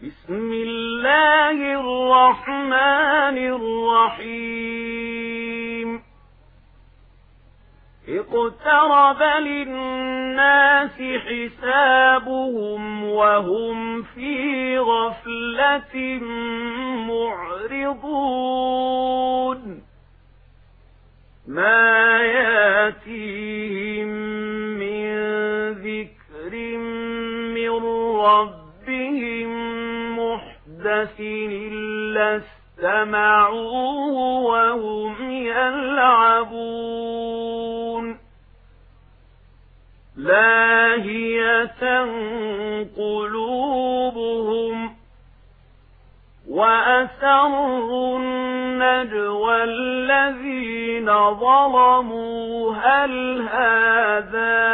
بسم الله الرحمن الرحيم اقترب للناس حسابهم وهم في غفلة معرضون ما ياتيهم من ذكر من ربهم محدث إلا استمعوه وهم يلعبون لاهية قلوبهم وأسروا النجوى الذين ظلموا هل هذا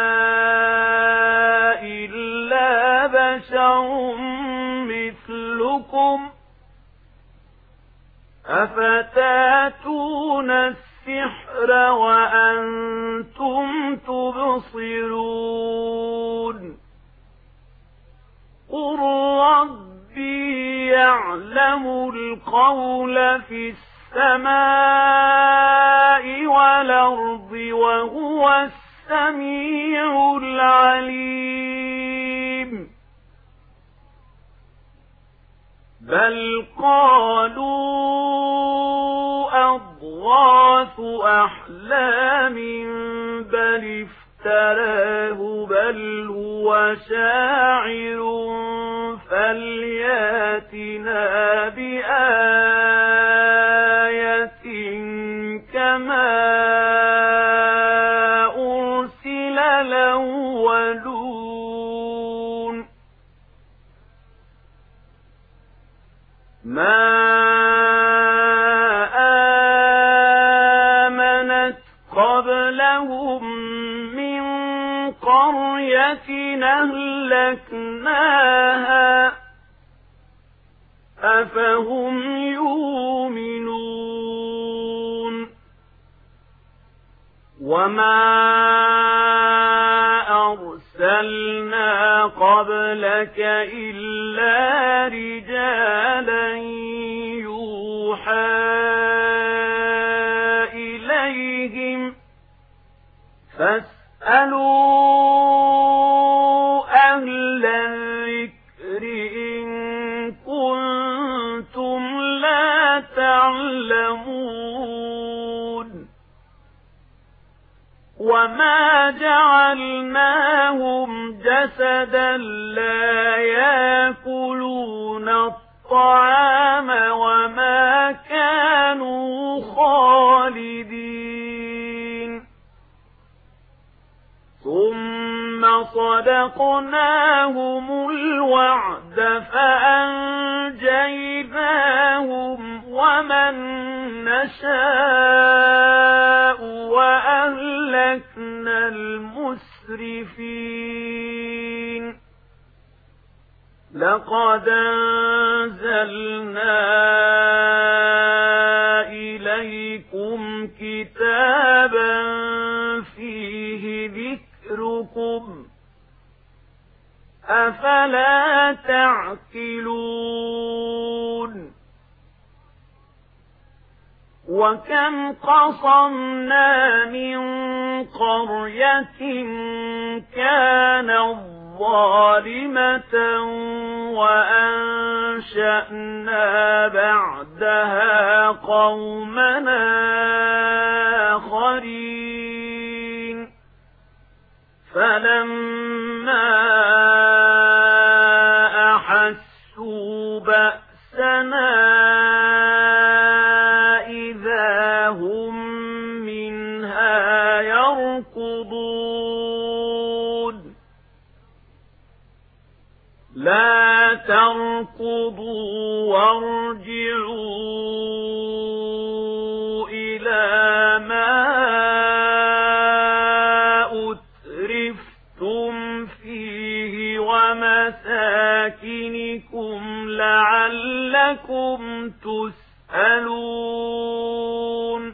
إلا بشر مثلكم أفتاتون السحر وأنتم تبصرون قل ربي يعلم القول في السماء والأرض وهو السميع العليم بل قالوا أضغاث أحلام بل افتراه بل هو شاعر فلياتنا بآية كما أرسل الأولون ما آمنت قبلهم من قرية أهلكناها أفهم يؤمنون وما أرسلنا قبلك إلا رجالا يوحى إليهم فاسألوا أهل الذكر إن كنتم لا تعلمون وما جعلناهم جسدا لا يأكلون الطعام وما كانوا خالدين ثم صدقناهم الوعد فأنجيناهم ومن نشاء وأهلكنا المسرفين لقد أنزلنا إليكم كتابا فيه ذكركم أفلا تعقلون وكم قصمنا من قرية كانت ظالمة وأنشأنا بعدها قومنا آخرين فلما أحسوا بأسنا إذا هم منها يركضون لا تركضوا وارجعوا إلى ما أترفتم فيه ومساكنكم لعلكم تسألون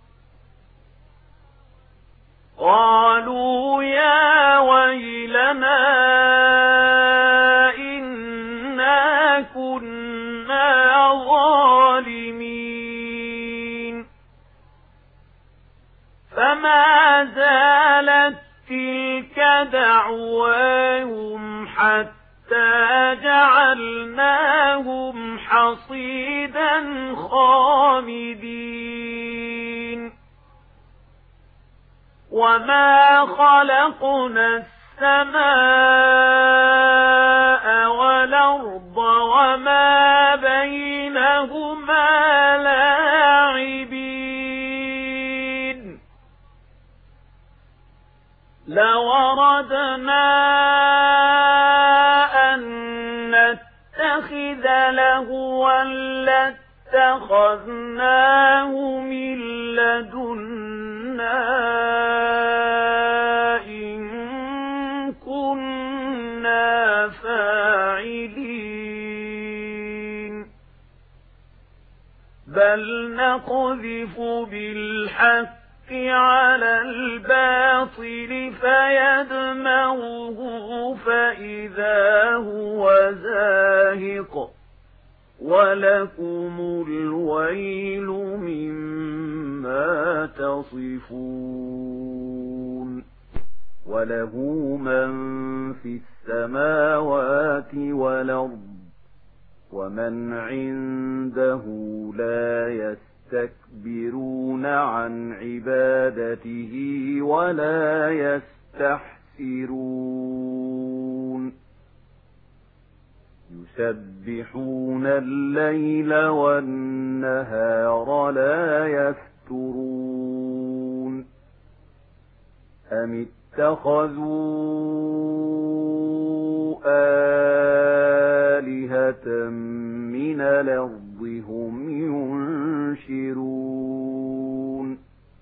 قالوا يا ويلنا إنا كنا ظالمين فما زالت تلك دعواهم حتى جعلناهم حصيدا خامدين وما خلقنا السماء والأرض وما بينهما لاعبين لو أردنا أن نتخذ لهوا لاتخذناه من لدنا إن كنا فاعلين بل نقذف بالحق على الباطل فيدمغه فإذا هو زاهق ولكم الويل مما تصفون وله من في السماوات والأرض ومن عنده لا يستكبرون عن عبادته ولا يستحسرون يسبحون الليل والنهار لا يفترون أم اتخذوا آلهة من الأرض هم ينشرون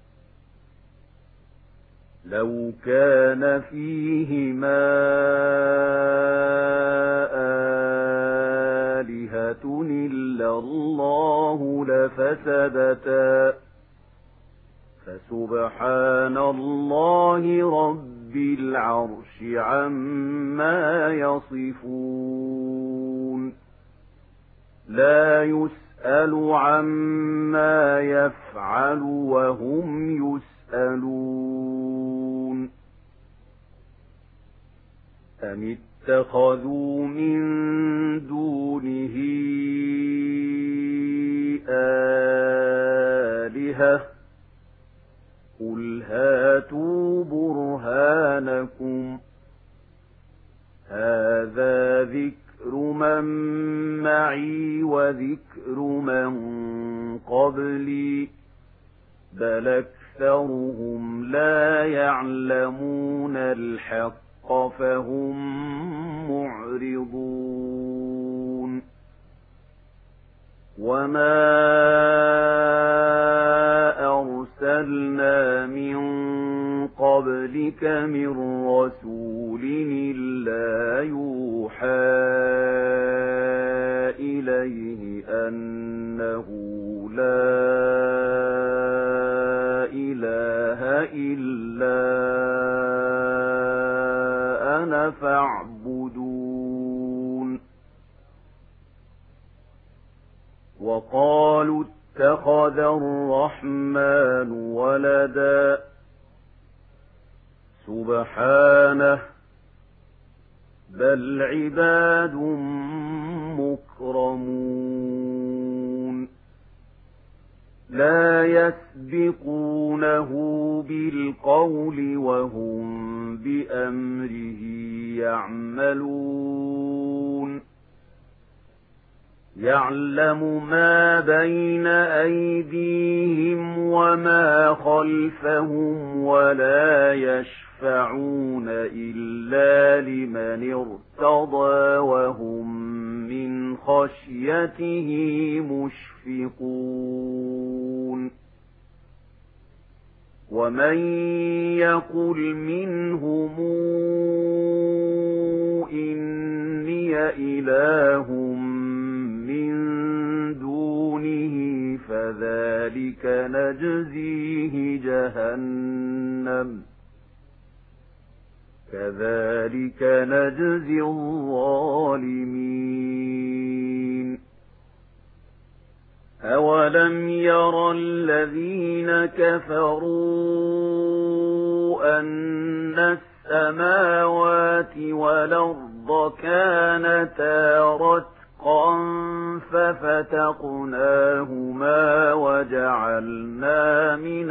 لو كان فيهما آلهة إلا الله لفسدتا فسبحان الله رب العرش عما يصفون لا يسأل عما يفعل وهم يسألون أم اتخذوا من دونه آلهة قل هاتوا برهانكم هذا ذكر من معي وذكر من قبلي بل أكثرهم لا يعلمون الحق فهم معرضون وما أرسلنا من قبلك من رسول إلا يوحى إليه أنه لا إله إلا أنا فاعبدون وقالوا اتخذ الرحمن ولدا سبحانه بل عباد مكرمون لا يسبقونه بالقول وهم بأمره يعملون يعلم ما بين أيديهم وما خلفهم ولا يشفعون إلا لمن ارتضى وهم من خشيته مشفقون ومن يقل منهم إني إله من دونه فذلك نجزيه جهنم كذلك نجزي الظالمين أَوَلَمْ يَرَ الَّذِينَ كَفَرُوا أَنَّ السَّمَاوَاتِ وَالْأَرْضَ كَانَتَا رَتْقًا فَفَتَقْنَاهُمَا وَجَعَلْنَا مِنَ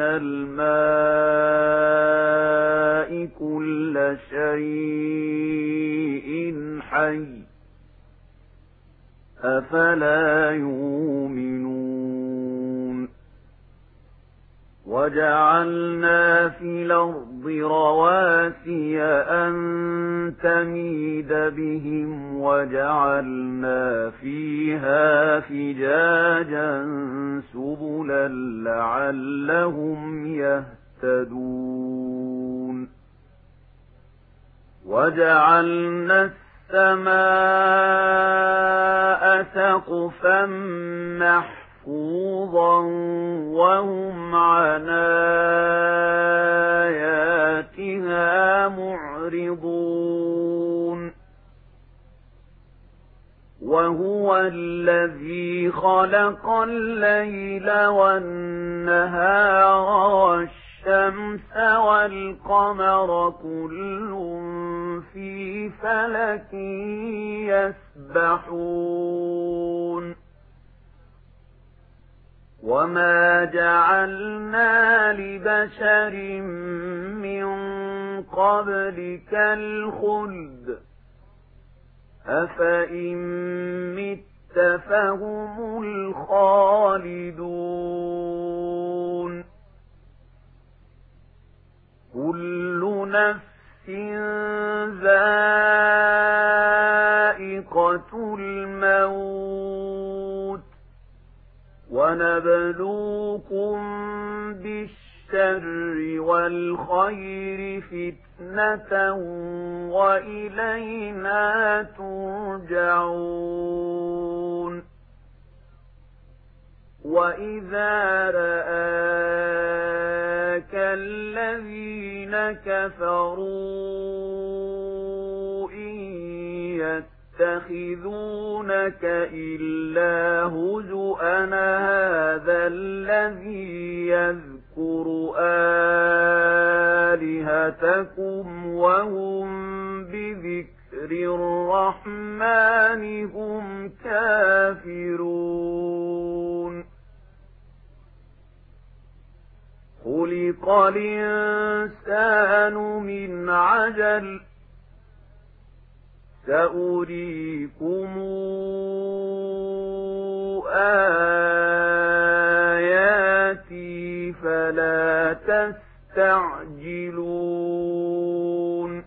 الْمَاءِ كُلَّ شَيْءٍ حَيٍّ أَفَلَا يُؤْمِنُونَ وَجَعَلْنَا فِي الْأَرْضِ رَوَاسِيَ أَن تَمِيدَ بِهِمْ وَجَعَلْنَا فِيهَا فِجَاجًا سُبُلًا لَّعَلَّهُمْ يَهْتَدُونَ وَجَعَلْنَا السَّمَاءَ سَقْفًا مَّحْفُوظًا وَهُمْ عَنْ آيَاتِهَا مُعْرِضُونَ وَهُوَ الَّذِي خَلَقَ اللَّيْلَ وَالنَّهَارَ وَالشَّمْسَ وَالْقَمَرَ كُلٌّ فِي فَلَكٍ يَسْبَحُونَ وَمَا جَعَلْنَا لِبَشَرٍ مِّن قَبْلِكَ الْخُلْدَ أَفَإِن مِّتَّ فَهُمُ الْخَالِدُونَ كُلُّ نَفْسٍ ذَائِقَةُ الْمَوْتِ وَنَبْلُوكُم بِالشَّرِّ وَالْخَيْرِ فِتْنَةً وَإِلَيْنَا تُرْجَعُونَ وَإِذَا رَآكَ الَّذِينَ كَفَرُوا إِن يَتَّخِذُونَكَ إِلَّا هُزُوًا هَذَا الَّذِي يَذْكُرُ آلِهَتَكُمْ وَهُمْ بِذِكْرِ الرَّحْمَنِ هُمْ كَافِرُونَ خُلِقَ الْإِنسَانُ مِنْ عَجَلٍ سَأُرِيكُمْ آيَاتِي فَلَا تَسْتَعْجِلُونَ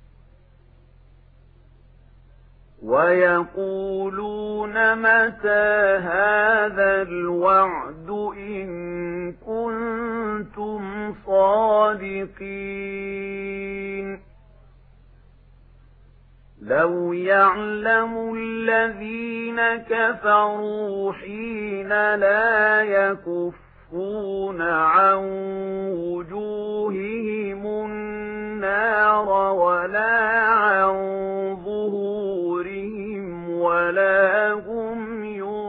وَيَقُولُونَ مَتَى هَذَا الْوَعْدُ إِن كُنتُمْ صَادِقِينَ لَوْ يَعْلَمُ الَّذِينَ كَفَرُوا حِينَ لَا يَكُفُّونَ عَن وُجُوهِهِمُ النَّارَ وَلَا عَن ظُهُورِهِمْ وَلَا هُمْ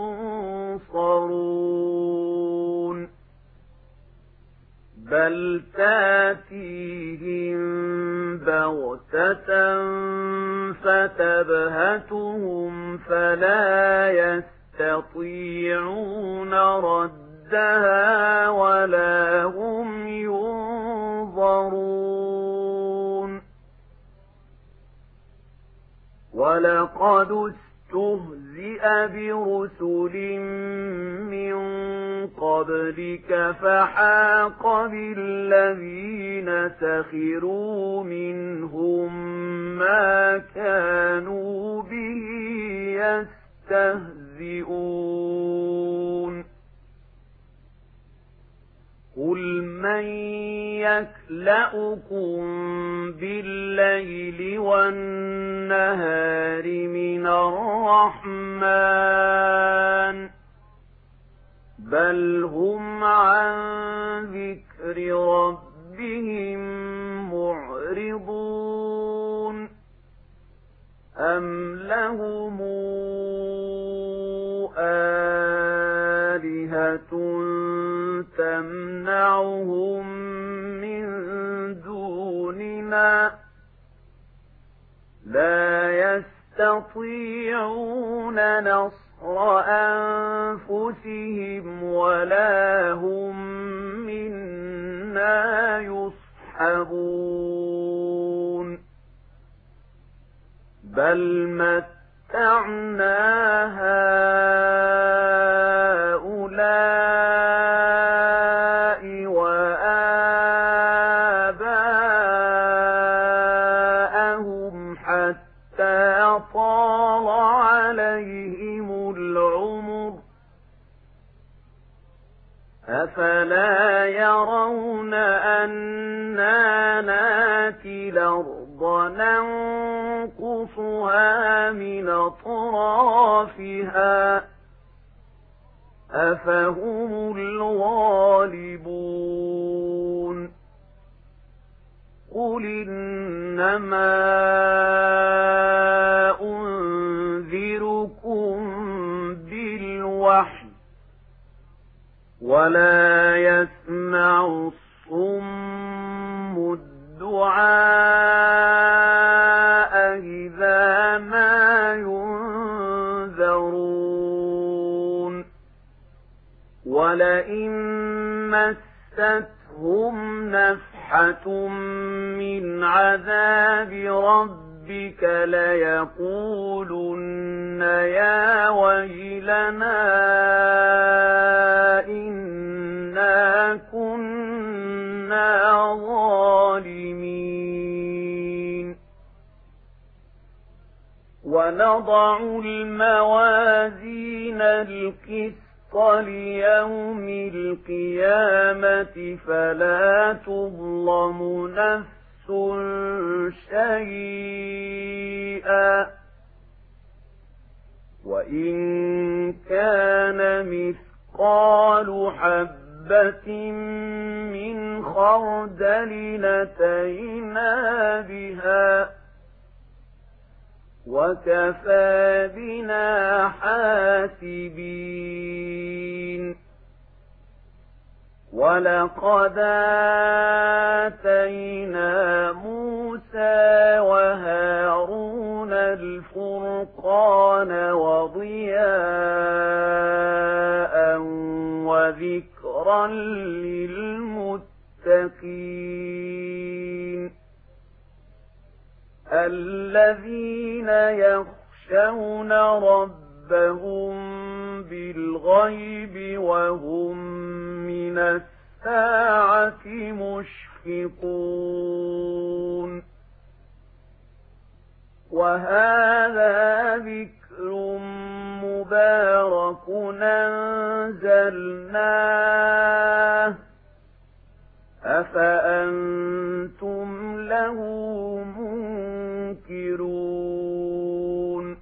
يُنصَرُونَ بَلْ تَأْتِيهِم بَغْتَةً فَتَبْهَتُهُمْ فَلَا يَسْتَطِيعُونَ رَدَّهَا وَلَا هُمْ يُنظَرُونَ وَلَقَدِ اسْتُهْزِئَ بِرُسُلٍ مِّن قَبْلِكَ فَحَاقَ بِالَّذِينَ سَخِرُوا مِنْهُم مَّا كَانُوا بِهِ يَسْتَهْزِئُونَ قُلْ مَن يَكْلَؤُكُم بِاللَّيْلِ وَالنَّهَارِ مِنَ الرَّحْمَنِ بَلْ هُمْ عَن ذِكْرِ رَبِّهِم مُّعْرِضُونَ أَمْ لَهُمْ آلِهَةٌ يستطيعون نصر أنفسهم ولا هم منا يصحبون بل متعنا هؤلاء وآباءهم حتى طال عليهم العمر أفلا يرون أنا ناتي الأرض ننقصها من أطرافها أفهم الغالبون قل إنما أنذركم بالوحي ولا يسمع الصم الدعاء إذا ما ينذرون ولئن مستهم نفحة من عذاب ربك ليقولن يا ويلنا إنا كنا ظالمين ونضع الموازين القسط ليوم القيامة فلا تظلم نفس شيئا وإن كان مثقال حبة من خردل أتينا بها وكفى بنا حاسبين ولقد آتينا موسى وهارون الفرقان وضياء وذكرا للمتقين الذين يخشون ربهم بالغيب وهم من الساعة مشفقون وهذا ذكر مبارك أنزلناه أفأنتم له منكرون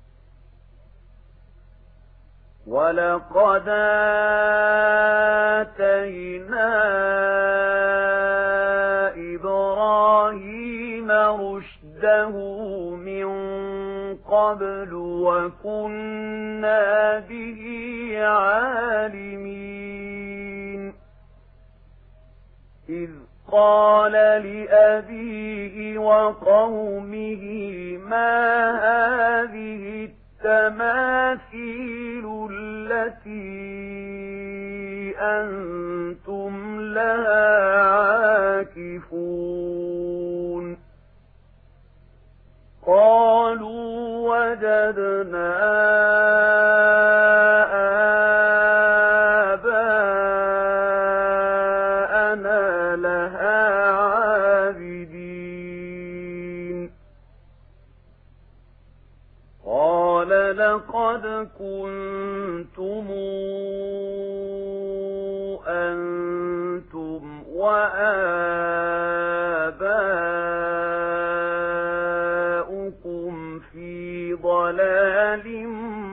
ولقد آتينا إبراهيم رشده من قبل وكنا به عالمين إذ قال لأبيه وقومه ما هذه التماثيل التي أنتم لها عاكفون قالوا وجدنا آباءنا لها عابدين قال لقد كنتم أنتم وآباؤكم في ضلال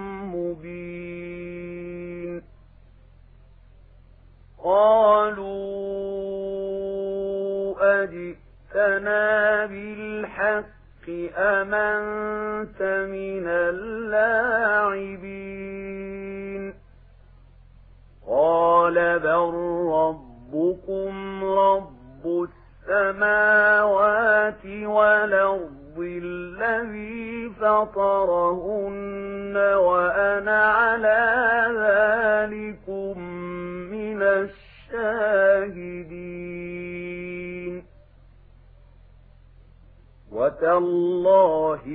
مبين قالوا أجئتنا بالحق أم أنت من اللاعبين قال بل ربكم رب السماوات والأرض الذي فطرهن وأنا على ذلكم من الشاهدين. وتالله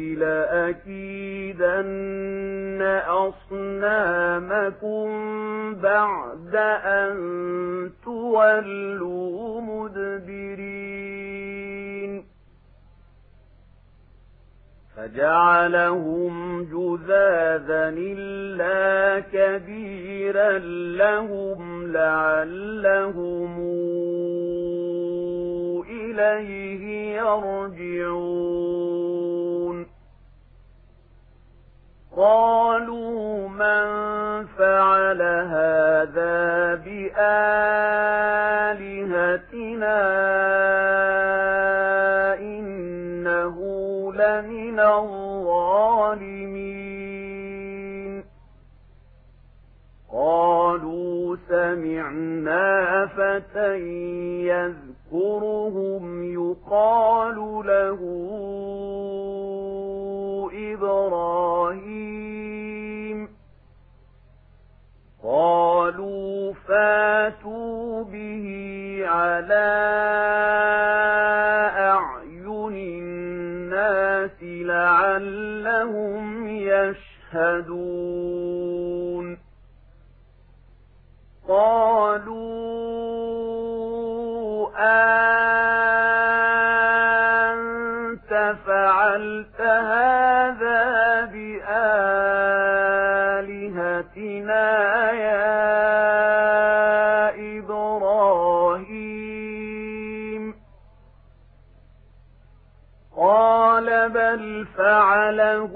لأكيدن أصنامكم بعد أن تولوا مدبرين. فجعلهم جذاذا إلا كبيرا لهم لعلهم إليه يرجعون. قالوا من فعل هذا بآلهتنا إنه لمن الظالمين. قالوا سمعنا فتى يذكرهم يقال له إبراهيم. قالوا فاتوا به على أعين الناس لعلهم يشهدون. قالوا أنت فعلت هذا بآلهتنا يا إبراهيم. قال بل فعله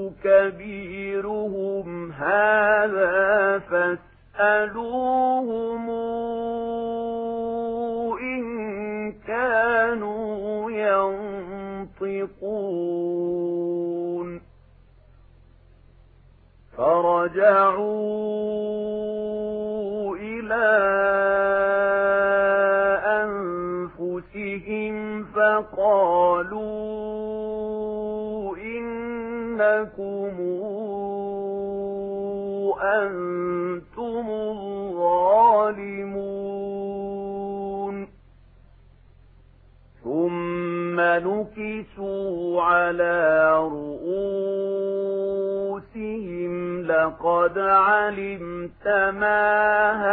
كبيرهم هذا فاسألوهم إن كانوا ينطقون. فرجعوا إلى أنفسهم فقالوا إنكم أنتم الظالمون. ثم نكسوا على رؤوسهم لقد علمت ما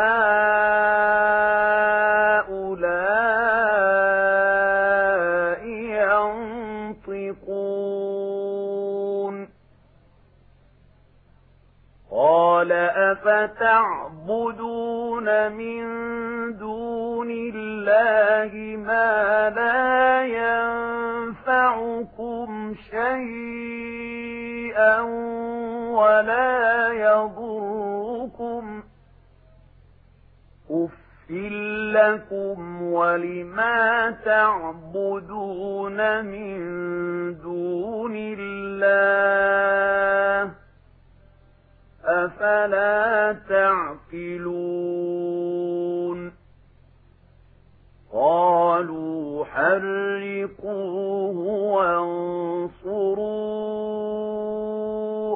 هؤلاء ينطقون. قال أفتعبدون من دون الله ما لا ينفعكم شيئا ولا يضركم أف لكم ولما تعبدون من دون الله أفلا تعقلون. قالوا حرقوه وانصروا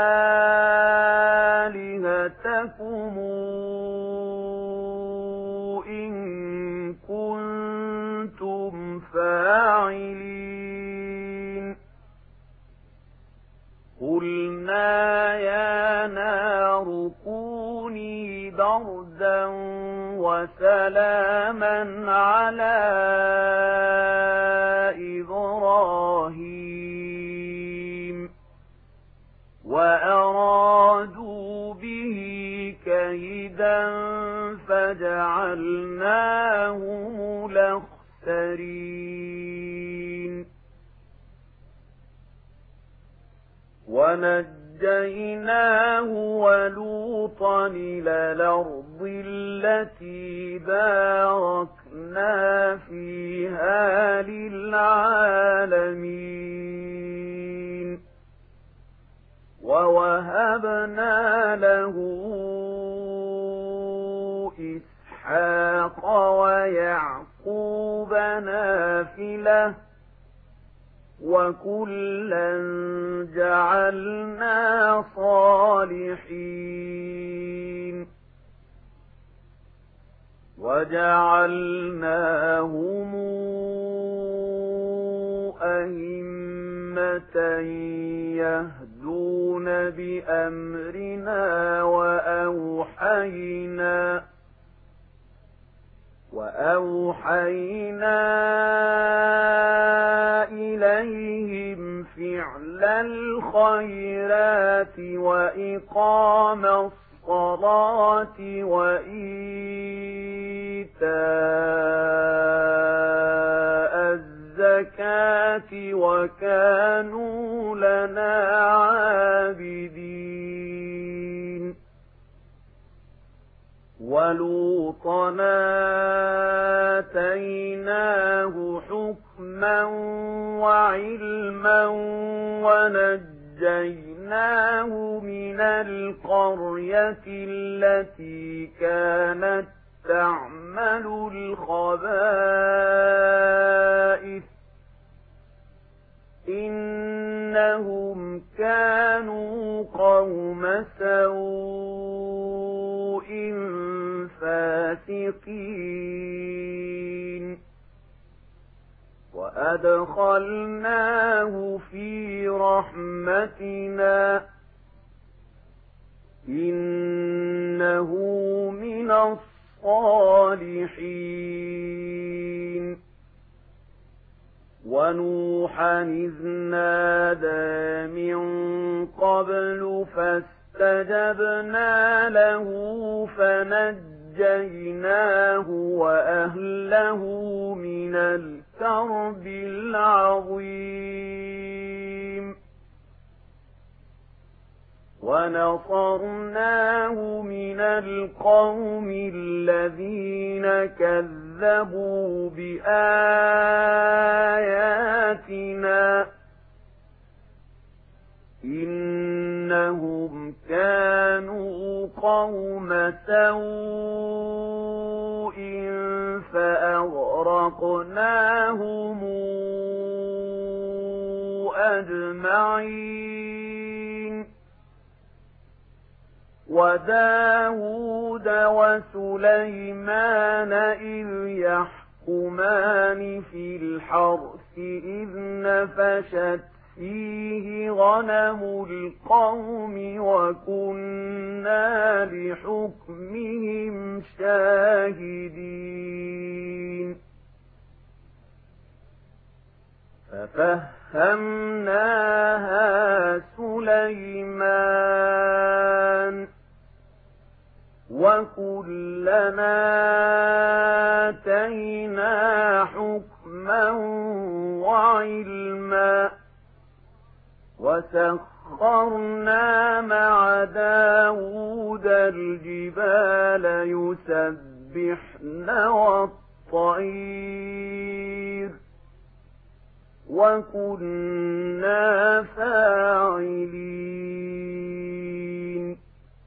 آلهتكم إن كنتم فاعلين. قلنا يا نار كوني بردا وسلاما على إبراهيم وأرادوا به كيدا فجعلناهم الأخسرين. ونجيناه ولوطا إلى الأرض التي باركنا فيها للعالمين. ووهبنا له إسحاق ويعقوب نافلة وكلا جعلنا صالحين وجعلناهم أئمة يهدون بأمرنا وأوحينا إليهم فعل الخيرات وإقام الصلاة وإيتاء الزكاة وكانوا لنا عابدين ولوطا آتيناه حكما وعلما ونجيناه من القرية التي كانت تعمل الخبائث إنهم كانوا قوم سوء فاسقين وأدخلناه في رحمتنا إنه من الصالحين ونوحا إذ نادى من قبل فاستجبنا له فنجيناه وأهله من الكرب العظيم ونصرناه من القوم الذين كذبوا بآياتنا إنهم كانوا قوم سوء فأغرقناهم أجمعين وداود وسليمان إذ يحكمان في الحرث إذ نفشت فيه غنم القوم وكنا لحكمهم شاهدين ففهمناها سليمان وكلنا آتينا حكما وعلما وسخرنا مع داود الجبال يسبحن والطير وكنا فاعلين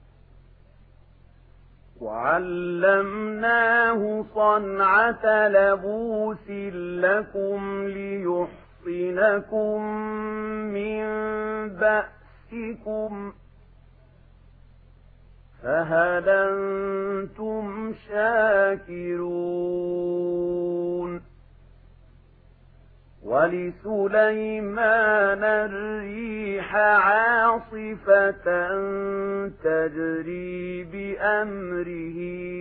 وعلمناه صنعة لبوس لكم ليحصنكم من بأسكم فهل أنتم شاكرون ولسليمان الريح عاصفة تجري بأمره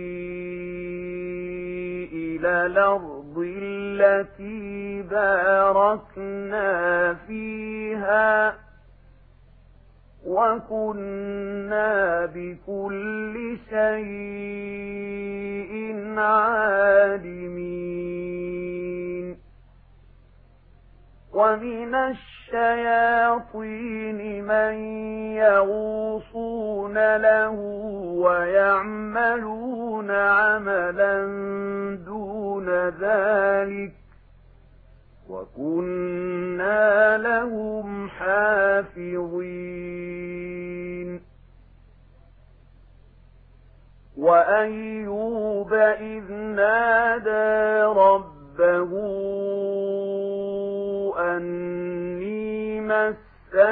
إلى الأرض التي باركنا فيها وكنا بكل شيء عالمين ومن الشياطين من يغوصون له ويعملون عملا دون ذلك وكنا لهم حافظين وأيوب إذ نادى ربه أني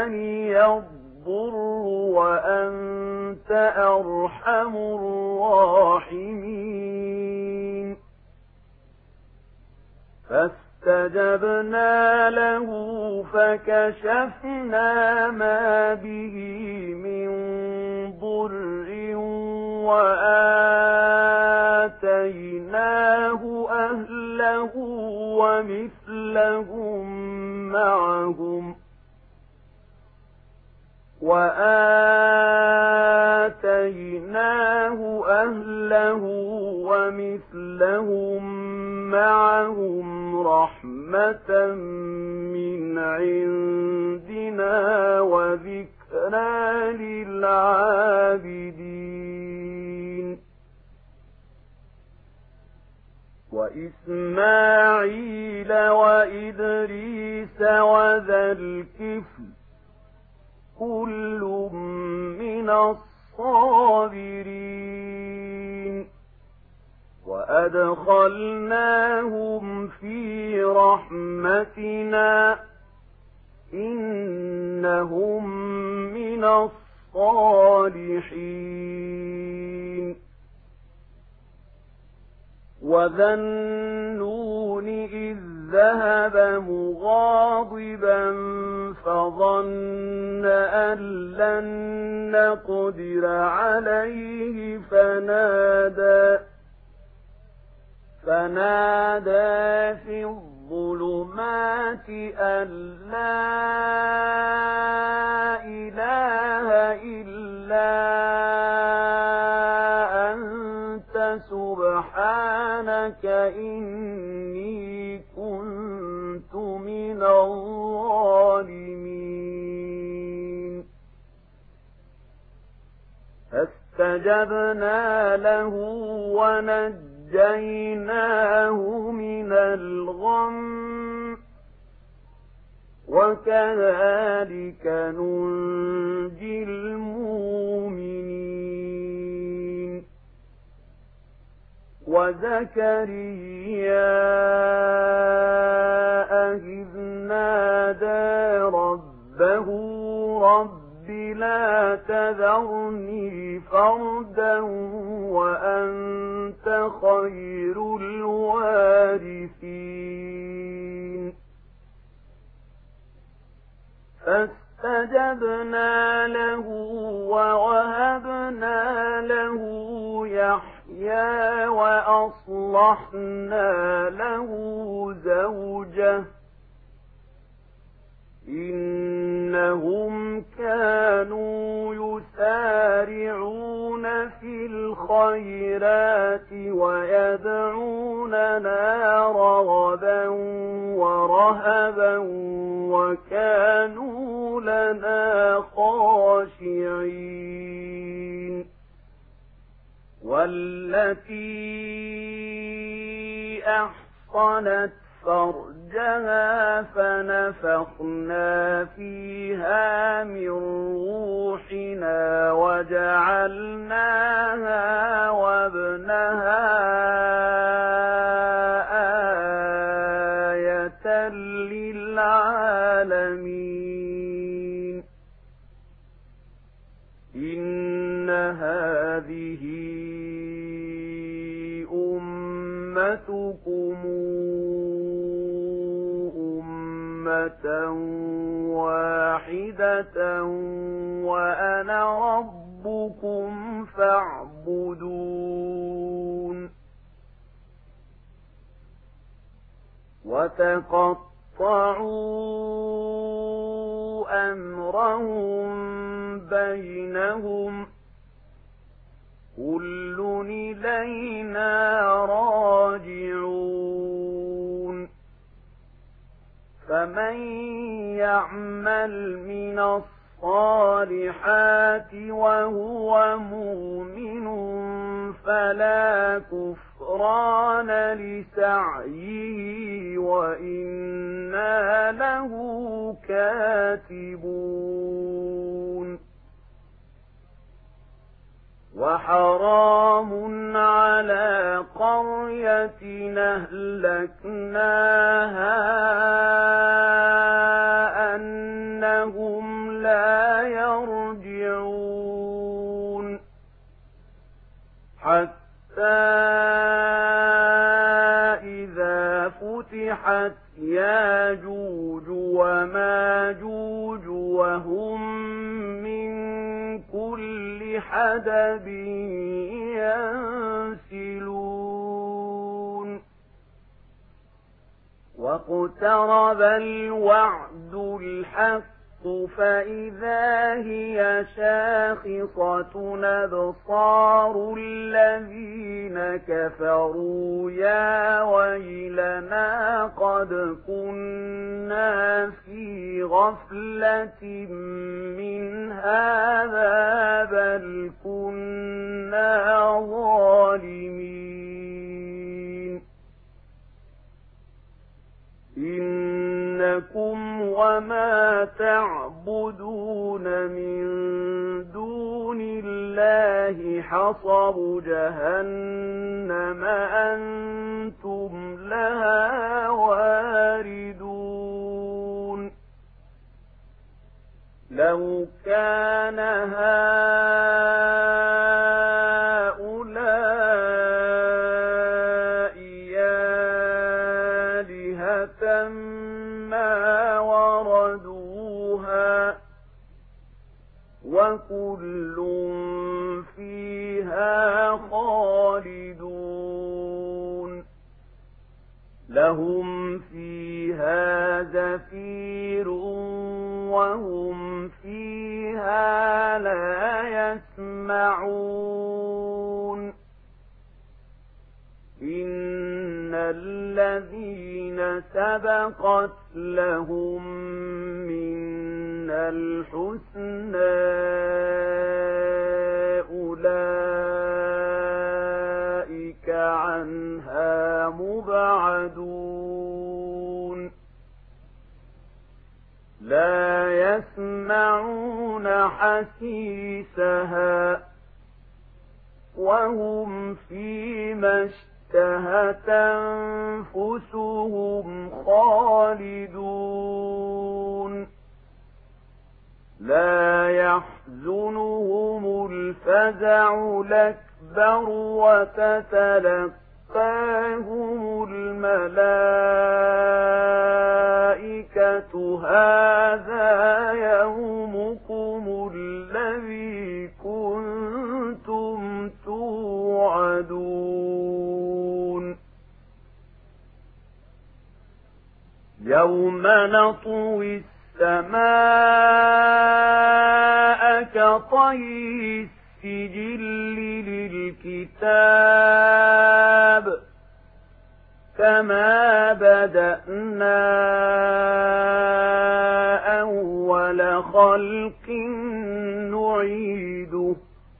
مسني الضر وأنت أرحم الراحمين فاستجبنا له فكشفنا ما به من ضر وآتيناه أهله ومثلهم معهم رحمة من عندنا وذكرى للعابدين وإسماعيل وإدريس وذا الكفل كل من الصابرين وأدخلناهم في رحمتنا إنهم من الصالحين وذا النون إذ ذهب مغاضبا فظن أن لن نقدر عليه فنادى في الظلمات أن لا إله إلا أنت سبحانك إني كنت من الظالمين فاستجبنا له ونجيناه من الغم وكذلك ننجي المؤمنين وزكريا إذ نادى ربه رب لا تذرني فردا وأنت خير الوارثين فاستجبنا له ووهبنا له يحيى وأصلحنا له زوجه إنهم كانوا يسارعون في الخيرات ويدعوننا رغبا ورهبا وكانوا لنا خاشعين والتي أحصنت فرجها فنفخنا فيها من روحنا وجعلناها وابنها آية للعالمين إن هذه أمتكم واحدة وأنا ربكم فاعبدون وتقطعوا أمرهم بينهم كل إلينا راجعون فمن يعمل من الصالحات وهو مؤمن فلا كفران لسعيه وإنا له كاتبون وحرام على قرية أهلكناها أنهم إذا فتحت ياجوج وماجوج وهم من كل حدب ينسلون واقترب الوعد الحق فإذا هي شاخصة أبصار الذين كفروا يا ويلنا قد كنا في غفلة من هذا بل كنا ظالمين إنكم وما تعبدون من دون الله حصب جهنم أنتم لها واردون لو كان هؤلاء آلهة ما وردوها وكل فيها خالدون لهم فيها زفير وهم فيها لا يسمعون إن الذين سبقت لهم من الحسنى أولئك عنها مبعدون لا يسمعون حسيسها وهم فيما اشتهت أنفسهم خالدون لا يحزنهم الفزع الأكبر وتتلقاهم الملائكة هذا يومكم الذي كنتم توعدون يوم نطوي السماء كطي السجل للكتاب كما بدأنا أول خلق نعيده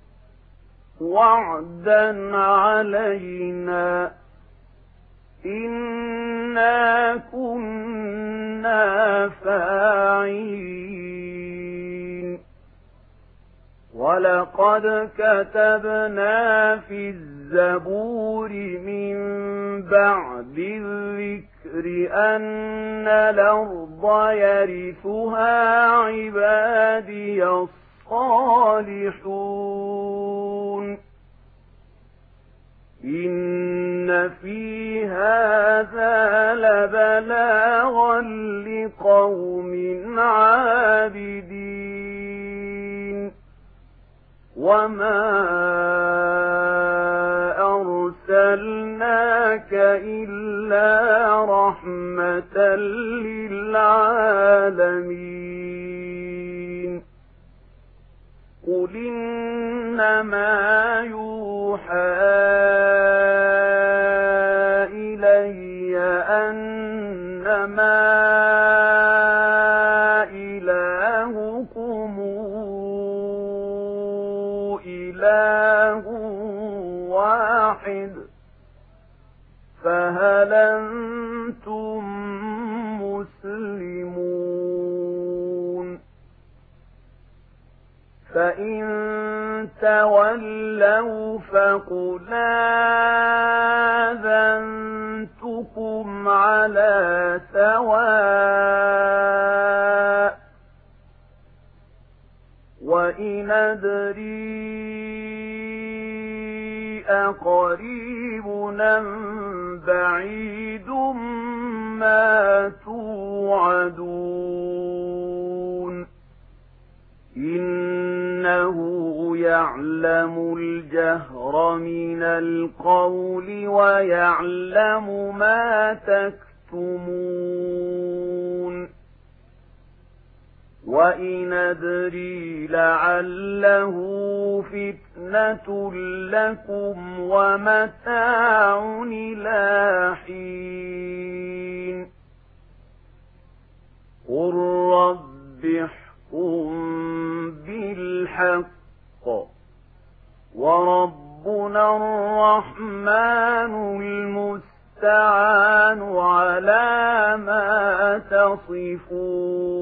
وعدا علينا إنا كنا فاعلين ولقد كتبنا في الزبور من بعد الذكر أن الأرض يرثها عبادي الصالحون إن في هذا لبلاغا لقوم عابدين وما أرسلناك إلا رحمة للعالمين قل إنما يوحى إلي أنما إلهكم إله واحد فهل أنتم مسلمون فإن تولوا فقل آذنتكم على سواء وإن أدري أقريب أم بعيد ما توعدون إنه يعلم الجهر من القول ويعلم ما تكتمون وإن أدري لعله فتنة لكم ومتاع إلى حين قل رب احكم بالحق وربنا الرحمن المستعان على ما تصفون